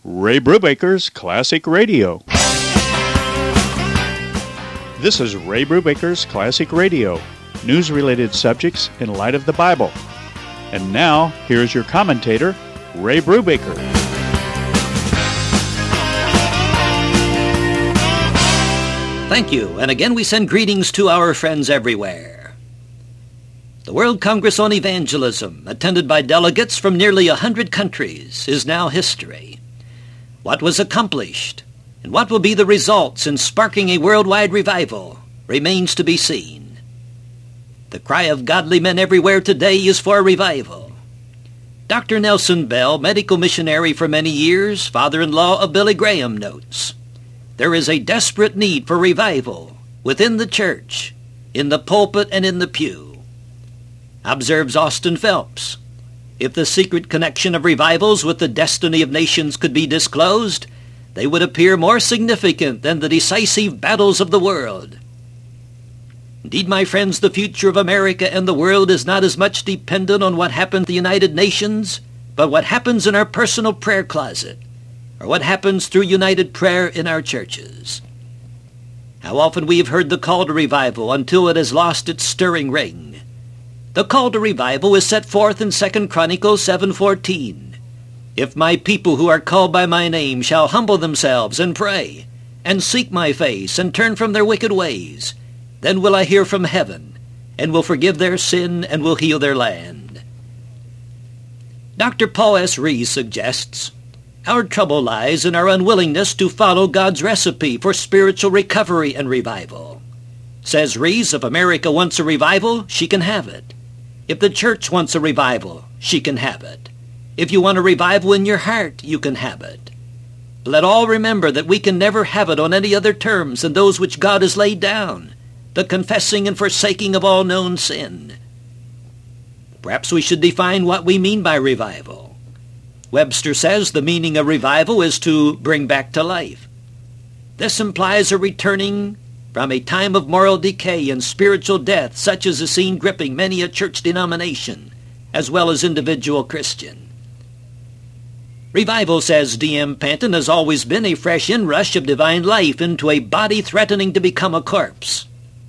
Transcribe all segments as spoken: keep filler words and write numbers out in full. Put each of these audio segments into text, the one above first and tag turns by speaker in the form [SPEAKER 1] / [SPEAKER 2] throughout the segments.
[SPEAKER 1] Ray Brubaker's Classic Radio. This is Ray Brubaker's Classic Radio, news-related subjects in light of the Bible. And now, here's your commentator, Ray Brubaker.
[SPEAKER 2] Thank you, and again we send greetings to our friends everywhere. The World Congress on Evangelism, attended by delegates from nearly a hundred countries, is now history. What was accomplished, and what will be the results in sparking a worldwide revival, remains to be seen. The cry of godly men everywhere today is for a revival. Doctor Nelson Bell, medical missionary for many years, father-in-law of Billy Graham, notes, there is a desperate need for revival within the church, in the pulpit and in the pew. Observes Austin Phelps, if the secret connection of revivals with the destiny of nations could be disclosed, they would appear more significant than the decisive battles of the world. Indeed, my friends, the future of America and the world is not as much dependent on what happens in the United Nations, but what happens in our personal prayer closet, or what happens through united prayer in our churches. How often we have heard the call to revival until it has lost its stirring ring. The call to revival is set forth in Second Chronicles seven fourteen. If my people who are called by my name shall humble themselves and pray, and seek my face, and turn from their wicked ways, then will I hear from heaven, and will forgive their sin, and will heal their land. Doctor Paul S. Rees suggests, our trouble lies in our unwillingness to follow God's recipe for spiritual recovery and revival. Says Rees, if America wants a revival, she can have it. If the church wants a revival, she can have it. If you want a revival in your heart, you can have it. Let all remember that we can never have it on any other terms than those which God has laid down, the confessing and forsaking of all known sin. Perhaps we should define what we mean by revival. Webster says the meaning of revival is to bring back to life. This implies a returning from a time of moral decay and spiritual death such as is seen gripping many a church denomination, as well as individual Christian. Revival, says D M Panton, has always been a fresh inrush of divine life into a body threatening to become a corpse.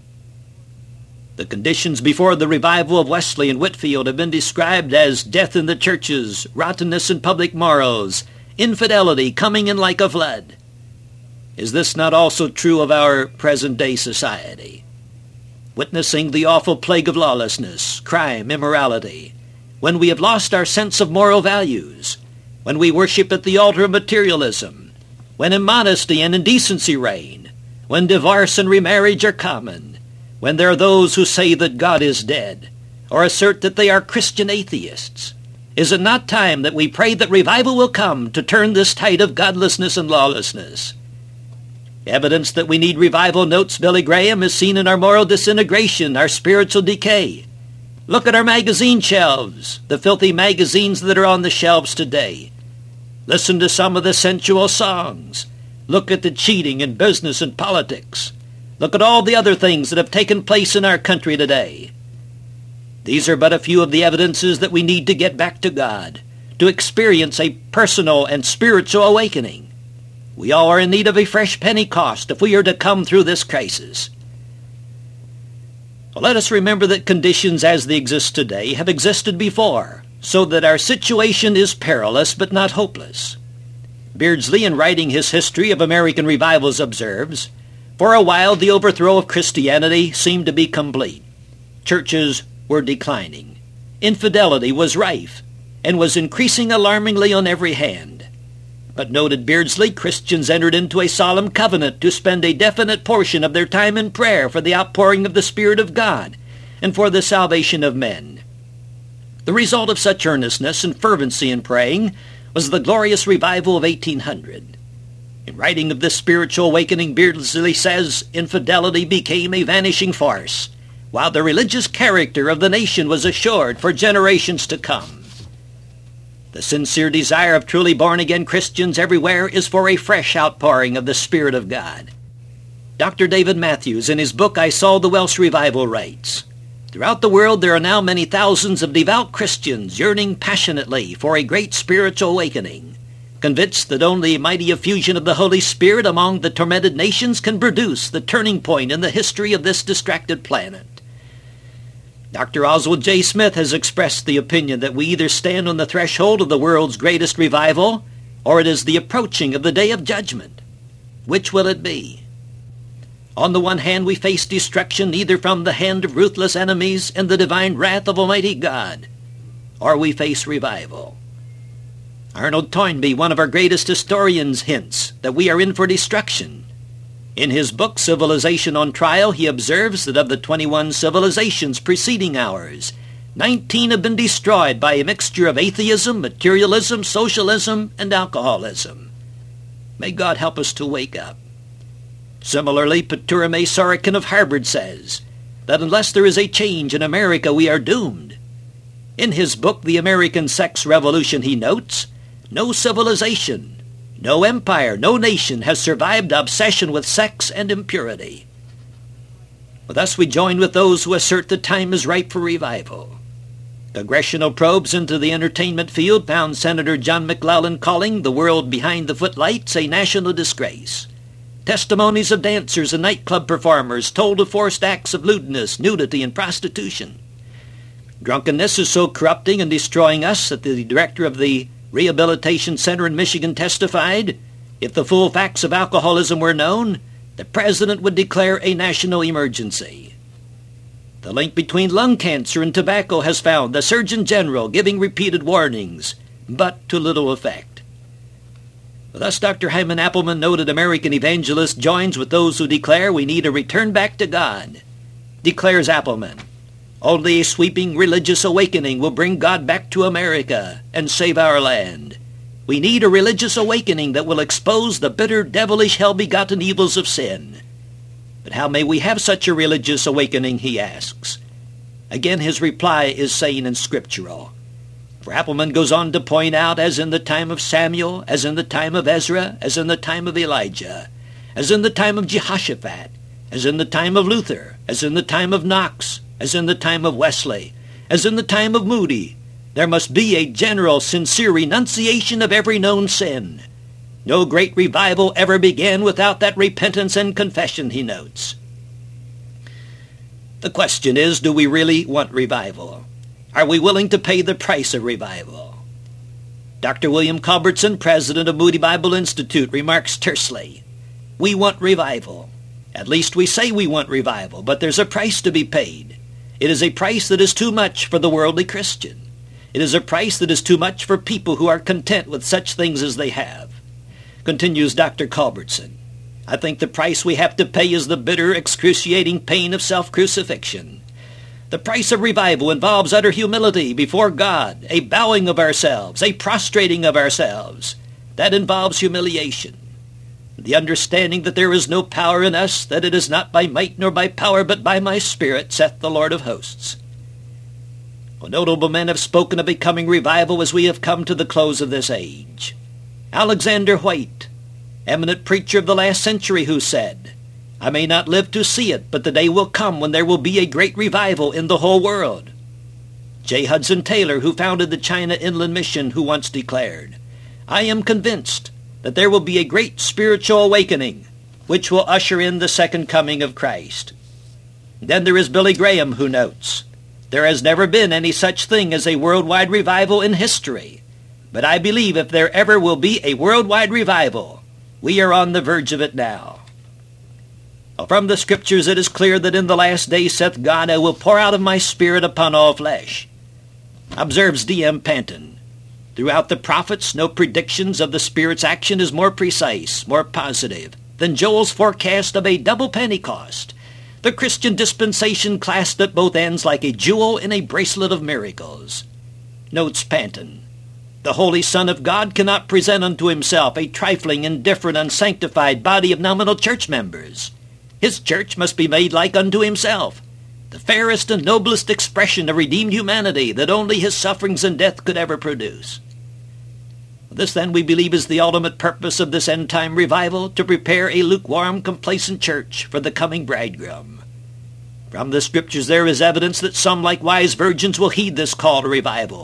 [SPEAKER 2] The conditions before the revival of Wesley and Whitefield have been described as death in the churches, rottenness in public morals, infidelity coming in like a flood. Is this not also true of our present-day society? Witnessing the awful plague of lawlessness, crime, immorality, when we have lost our sense of moral values, when we worship at the altar of materialism, when immodesty and indecency reign, when divorce and remarriage are common, when there are those who say that God is dead, or assert that they are Christian atheists, is it not time that we pray that revival will come to turn this tide of godlessness and lawlessness? Evidence that we need revival, notes Billy Graham, is seen in our moral disintegration, our spiritual decay. Look at our magazine shelves, the filthy magazines that are on the shelves today. Listen to some of the sensual songs. Look at the cheating in business and politics. Look at all the other things that have taken place in our country today. These are but a few of the evidences that we need to get back to God, to experience a personal and spiritual awakening. We all are in need of a fresh Pentecost if we are to come through this crisis. Well, let us remember that conditions as they exist today have existed before, so that our situation is perilous but not hopeless. Beardsley, in writing his History of American Revivals, observes, for a while the overthrow of Christianity seemed to be complete. Churches were declining. Infidelity was rife and was increasing alarmingly on every hand. But, noted Beardsley, Christians entered into a solemn covenant to spend a definite portion of their time in prayer for the outpouring of the Spirit of God and for the salvation of men. The result of such earnestness and fervency in praying was the glorious revival of eighteen hundred. In writing of this spiritual awakening, Beardsley says, infidelity became a vanishing farce, while the religious character of the nation was assured for generations to come. The sincere desire of truly born-again Christians everywhere is for a fresh outpouring of the Spirit of God. Doctor David Matthews, in his book I Saw the Welsh Revival, writes, throughout the world there are now many thousands of devout Christians yearning passionately for a great spiritual awakening. convinced that only a mighty effusion of the Holy Spirit among the tormented nations can produce the turning point in the history of this distracted planet. Doctor Oswald J. Smith has expressed the opinion that we either stand on the threshold of the world's greatest revival, or it is the approaching of the day of judgment. Which will it be? On the one hand, we face destruction either from the hand of ruthless enemies and the divine wrath of Almighty God, or we face revival. Arnold Toynbee, one of our greatest historians, hints that we are in for destruction. In his book, Civilization on Trial, he observes that of the twenty-one civilizations preceding ours, nineteen have been destroyed by a mixture of atheism, materialism, socialism, and alcoholism. May God help us to wake up. Similarly, Ptolemy Sorokin of Harvard says that unless there is a change in America, we are doomed. In his book, The American Sex Revolution, he notes, no civilization, no empire, no nation has survived obsession with sex and impurity. Thus we join with those who assert the time is ripe for revival. Congressional probes into the entertainment field found Senator John McClellan calling the world behind the footlights a national disgrace. Testimonies of dancers and nightclub performers told of forced acts of lewdness, nudity, and prostitution. Drunkenness is so corrupting and destroying us that the director of the Rehabilitation Center in Michigan testified, if the full facts of alcoholism were known, the president would declare a national emergency. The link between lung cancer and tobacco has found the Surgeon General giving repeated warnings, but to little effect. Thus, Doctor Hyman Appleman, noted American evangelist, joins with those who declare we need a return back to God. Declares Appleman, only a sweeping religious awakening will bring God back to America and save our land. We need a religious awakening that will expose the bitter, devilish, hell-begotten evils of sin. But how may we have such a religious awakening, he asks. Again, his reply is sane and scriptural. For Appleman goes on to point out, as in the time of Samuel, as in the time of Ezra, as in the time of Elijah, as in the time of Jehoshaphat, as in the time of Luther, as in the time of Knox, as in the time of Wesley, as in the time of Moody, there must be a general, sincere renunciation of every known sin. No great revival ever began without that repentance and confession, he notes. The question is, do we really want revival? Are we willing to pay the price of revival? Doctor William Culbertson, president of Moody Bible Institute, remarks tersely, we want revival. At least we say we want revival, but there's a price to be paid. It is a price that is too much for the worldly Christian. It is a price that is too much for people who are content with such things as they have. Continues Doctor Culbertson, I think the price we have to pay is the bitter, excruciating pain of self-crucifixion. The price of revival involves utter humility before God, a bowing of ourselves, a prostrating of ourselves. That involves humiliation. The understanding that there is no power in us, that it is not by might nor by power, but by my Spirit, saith the Lord of hosts. Well, notable men have spoken of a coming revival as we have come to the close of this age. Alexander White, eminent preacher of the last century, who said, I may not live to see it, but the day will come when there will be a great revival in the whole world. J. Hudson Taylor, who founded the China Inland Mission, who once declared, I am convinced that there will be a great spiritual awakening, which will usher in the second coming of Christ. Then there is Billy Graham, who notes, there has never been any such thing as a worldwide revival in history, but I believe if there ever will be a worldwide revival, we are on the verge of it now. Well, from the Scriptures it is clear that in the last days, saith God, I will pour out of my Spirit upon all flesh. Observes D M Panton, throughout the prophets, no predictions of the Spirit's action is more precise, more positive, than Joel's forecast of a double Pentecost, the Christian dispensation clasped at both ends like a jewel in a bracelet of miracles. Notes Panton, the Holy Son of God cannot present unto himself a trifling, indifferent, unsanctified body of nominal church members. His church must be made like unto himself, the fairest and noblest expression of redeemed humanity that only his sufferings and death could ever produce. This, then, we believe is the ultimate purpose of this end-time revival, to prepare a lukewarm, complacent church for the coming bridegroom. From the Scriptures there is evidence that some, like wise virgins, will heed this call to revival,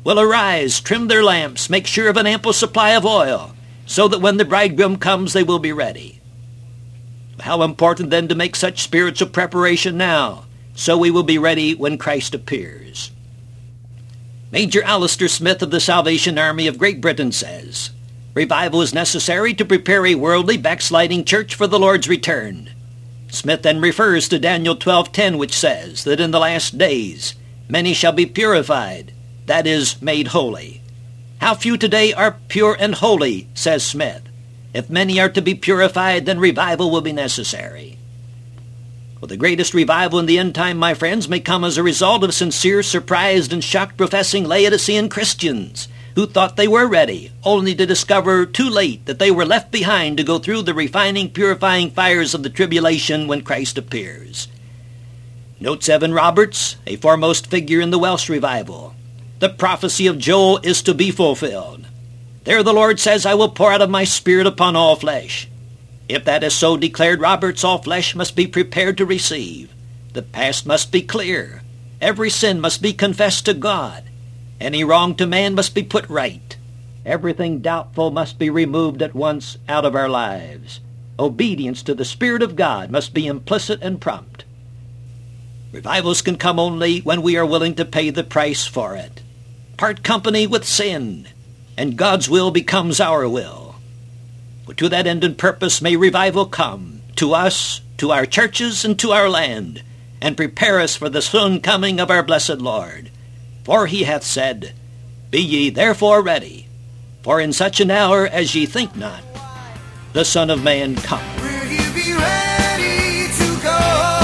[SPEAKER 2] will arise, trim their lamps, make sure of an ample supply of oil, so that when the bridegroom comes they will be ready. How important then to make such spiritual preparation now, so we will be ready when Christ appears. Major Alistair Smith of the Salvation Army of Great Britain says, revival is necessary to prepare a worldly backsliding church for the Lord's return. Smith then refers to Daniel twelve ten, which says that in the last days many shall be purified, that is, made holy. How few today are pure and holy, says Smith. If many are to be purified, then revival will be necessary. Well, the greatest revival in the end time, my friends, may come as a result of sincere, surprised, and shocked professing Laodicean Christians who thought they were ready, only to discover too late that they were left behind to go through the refining, purifying fires of the tribulation when Christ appears. Notes Evan Roberts, a foremost figure in the Welsh revival. The prophecy of Joel is to be fulfilled. There the Lord says, I will pour out of my Spirit upon all flesh. If that is so, declared Roberts, all flesh must be prepared to receive. The past must be clear. Every sin must be confessed to God. Any wrong to man must be put right. Everything doubtful must be removed at once out of our lives. Obedience to the Spirit of God must be implicit and prompt. Revivals can come only when we are willing to pay the price for it. Part company with sin, and God's will becomes our will. But to that end and purpose may revival come, to us, to our churches, and to our land, and prepare us for the soon coming of our blessed Lord. For he hath said, Be ye therefore ready, for in such an hour as ye think not, the Son of Man cometh.
[SPEAKER 3] Will you be ready to go?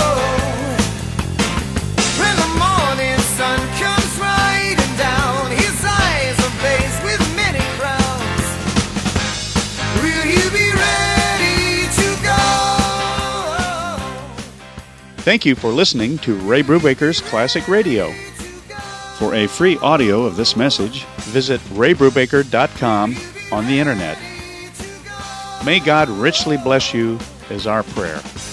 [SPEAKER 3] When the morning sun comes riding down, his eyes are blazed with many crowns. Will you be ready to go?
[SPEAKER 1] Thank you for listening to Ray Brubaker's Classic Radio. For a free audio of this message, visit ray brubaker dot com on the internet. May God richly bless you is our prayer.